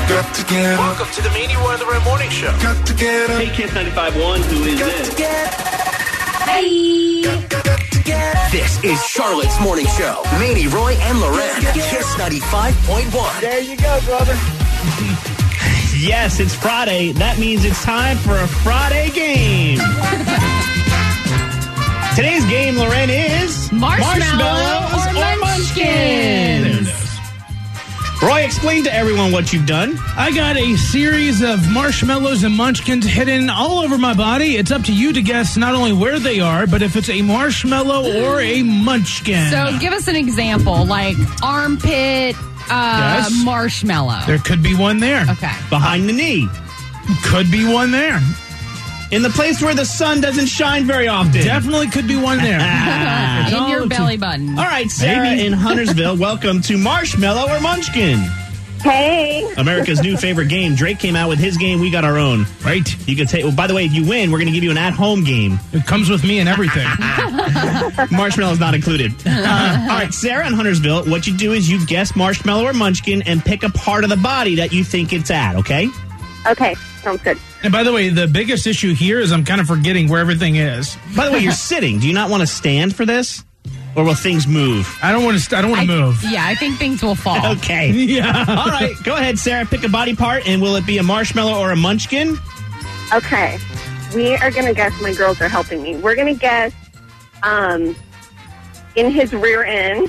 Got to get up. Welcome to the Meany Roy and the Red Morning Show. Got to get up. Hey, Kiss 95.1, who is this? Hey! This is Charlotte's Morning Show. Meany, Roy, and Loren. Kiss 95.1. There you go, brother. Yes, it's Friday. That means it's time for a Friday game. Today's game, Loren, is Marshmallow or Munchkins. Roy, explain to everyone what you've done. I got a series of marshmallows and munchkins hidden all over my body. It's up to you to guess not only where they are, but if it's a marshmallow or a munchkin. So give us an example, like armpit Yes. marshmallow. There could be one there. Okay. Behind the knee. Could be one there. In the place where the sun doesn't shine very often. Definitely could be one there. It's In all your up to- belly button. All right, Sarah Maybe. in Huntersville, welcome to Marshmallow or Munchkin. Hey. America's new favorite game. Drake came out with his game. We got our own. Right. You can take. Well, by the way, if you win, we're going to give you an at-home game. It comes with me and everything. Marshmallow's not included. All right, Sarah in Huntersville, what you do is you guess marshmallow or munchkin and pick a part of the body that you think it's at, okay? Okay, sounds good. And by the way, the biggest issue here is I'm kind of forgetting where everything is. By the way, you're sitting. Do you not want to stand for this? Or will things move? I don't want to move. Yeah, I think things will fall. Okay. Yeah. All right, go ahead, Sarah. Pick a body part, and will it be a marshmallow or a munchkin? Okay, we are going to guess. My girls are helping me. We're going to guess in his rear end.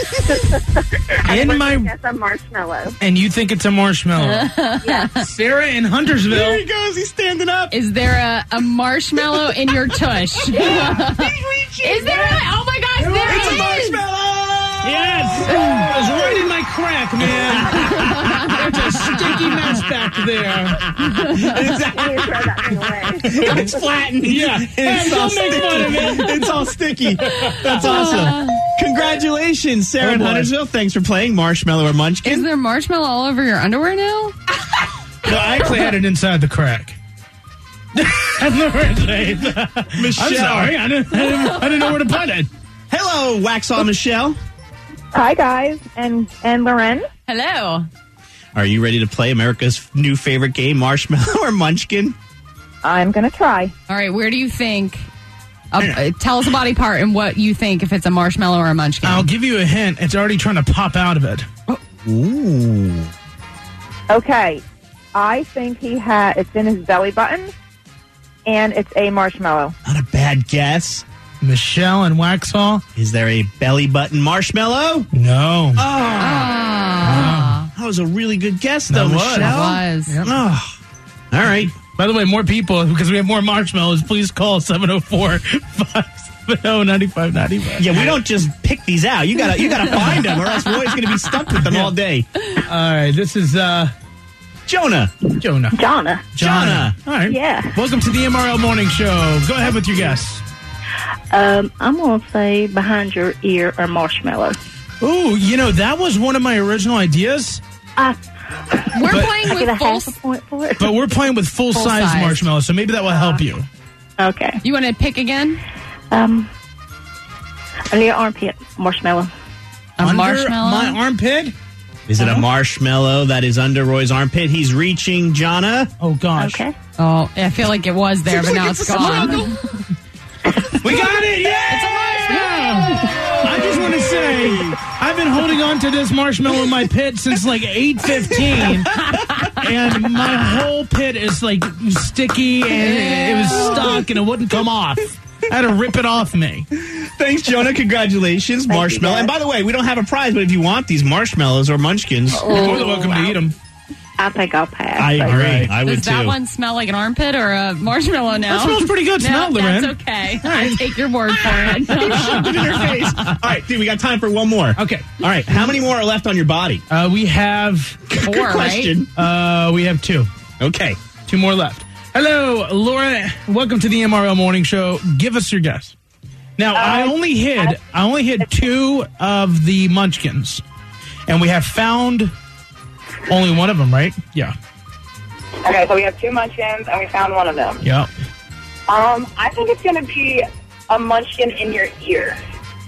Guess a marshmallow. And you think it's a marshmallow. Yeah. Sarah in Huntersville. There he goes. He's standing up. Is there a marshmallow in your tush? Is there oh my gosh, there It's a is! marshmallow! Yes! It was right in my crack, man. There's a sticky mess back there. You throw that thing away. It's flattened. Yeah. It's all don't make fun of sticky. it. It's all sticky. That's awesome. Congratulations, Sarah in boy. Huntersville. Thanks for playing Marshmallow or Is Munchkin. there marshmallow all over your underwear now? No, I actually had it inside the crack. I'm sorry. I didn't know where to put it. Hello, Waxhaw Michelle. Hi, guys. And Loren? Hello. Are you ready to play America's new favorite game, Marshmallow or Munchkin? I'm going to try. All right, where do you think... tell us a body part and what you think if it's a marshmallow or a munchkin. I'll give you a hint. It's already trying to pop out of it. Ooh. Okay, I think it's in his belly button, and it's a marshmallow. Not a bad guess. Michelle and Waxhaw? Is there a belly button marshmallow? No. Ah. That was a really good guess, though, That was. Michelle. Was. Yep. Oh. All right. By the way, more people, because we have more marshmallows, please call 704-570-9595. Yeah, we don't just pick these out. You gotta find them, or else Roy's gonna be stuck with them all day. All right, this is Jonah. Jonah. Jonah. All right. Yeah. Welcome to the MRL Morning Show. Go ahead with your guess. I'm going to say behind your ear or marshmallow. Ooh, that was one of my original ideas, We're But- playing I get a with full... half a point for it. but we're playing with full-size Full-size. marshmallows, so maybe that will help you. Okay. You want to pick again? Under your armpit, marshmallow. A Under marshmallow? my armpit? Is it a marshmallow that is under Roy's armpit? He's reaching, Jonah. Oh, gosh. Okay. Oh, I feel like it was there, but now it's gone. We got it! Yeah! I just want to say, I've been holding on to this marshmallow in my pit since like 8:15, and my whole pit is like sticky, and it was stuck, and it wouldn't come off. I had to rip it off me. Thanks, Jonah. Congratulations, marshmallow. guys. And by the way, we don't have a prize, but if you want these marshmallows or munchkins, You're more than welcome to eat them. I think I'll pass. I agree. right. I would Does that too. one smell like an armpit or a marshmallow now? That smells pretty good. No, Smell, Loren. that's okay. I take your word for it. Shoved it in her face. All right, dude, we got time for one more. Okay. All right, how many more are left on your body? We have Four, Good question. we have two. Okay. Two more left. Hello, Laura. Welcome to the MRL Morning Show. Give us your guess. Now, I only hid two of the munchkins, and we have found only one of them, right? Yeah. Okay, so we have two munchkins, and we found one of them. Yeah. I think it's going to be a munchkin in your ear.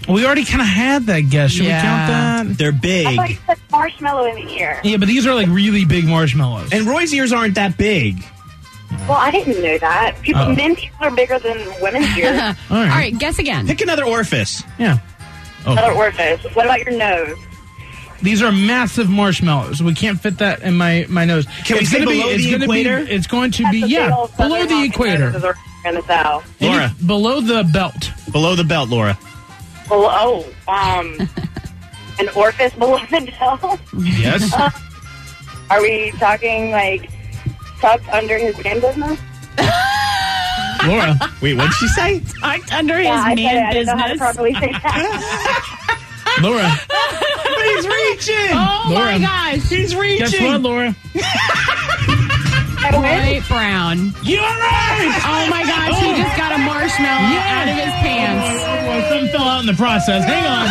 We already kind of had that guess. Should we count that? They're big. I thought you said marshmallow in the ear. Yeah, but these are like really big marshmallows. And Roy's ears aren't that big. Well, I didn't know that. Men's ears are bigger than women's ears. All All right, guess again. Pick another orifice. Yeah. Another orifice. What about your nose? These are massive marshmallows. We can't fit that in my nose. Can we say below the equator? It's going to be, That's the big old below Southern the Hawking equator. noses are in the South. Laura, Below the belt. below the belt, Laura. Well, an orifice below the belt? Yes. Are we talking like tucked under his man business? Laura. Wait, what did she say? Tucked under Yeah, I his said it. man I didn't know how to business. properly say that. Laura. He's reaching. Oh, Laura. my gosh. He's reaching. Guess what, Laura? I win. Roy Brown. You're right! Oh, my gosh. He just got a marshmallow out of his pants. Well, something fell out in the process. Hang on.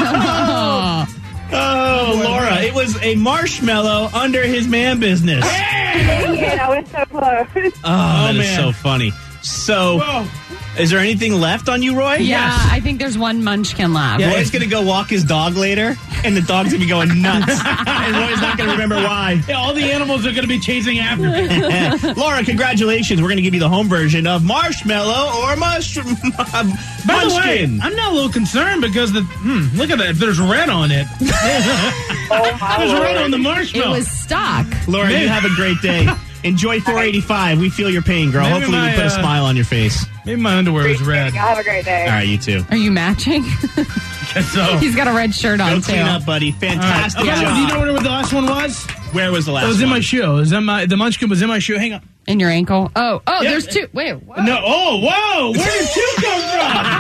Oh, Laura, it was a marshmallow under his man business. Dang it, I was so close. Oh, that is man. so funny. So, Whoa. is there anything left on you, Roy? Yeah, I think there's one munchkin left. Yeah, Roy's going to go walk his dog later, and the dog's going to be going nuts. And Roy's not going to remember why. Yeah, all the animals are going to be chasing after me. Laura, congratulations. We're going to give you the home version of Marshmallow or By the way, Munchkin. I'm now a little concerned because look at that. There's red on it. Oh, my There's red Lord. on the It marshmallow. was stock. Laura, you have a great day. Enjoy 485. We feel your pain, girl. Maybe Hopefully we my, put a smile on your face. Maybe my underwear was red. Have a great day. All right, you too. Are you matching? Guess so. He's got a red shirt on, Go too. clean up, buddy. Fantastic Okay, job. do you know where the last one was? Where was the last It was in one? my shoe. It was in the munchkin was in my shoe. Hang on. In your ankle. Oh, Yeah. there's two. Wait, what? No. Oh, whoa. Where did two come from?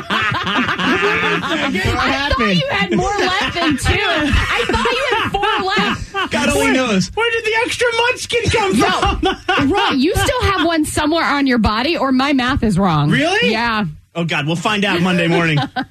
I thought you had more left than two. I thought you had 4 left. God only knows. Where did the extra munchkin come from? Roy, you still have one somewhere on your body, or my math is wrong. Really? Yeah. Oh, God. We'll find out Monday morning.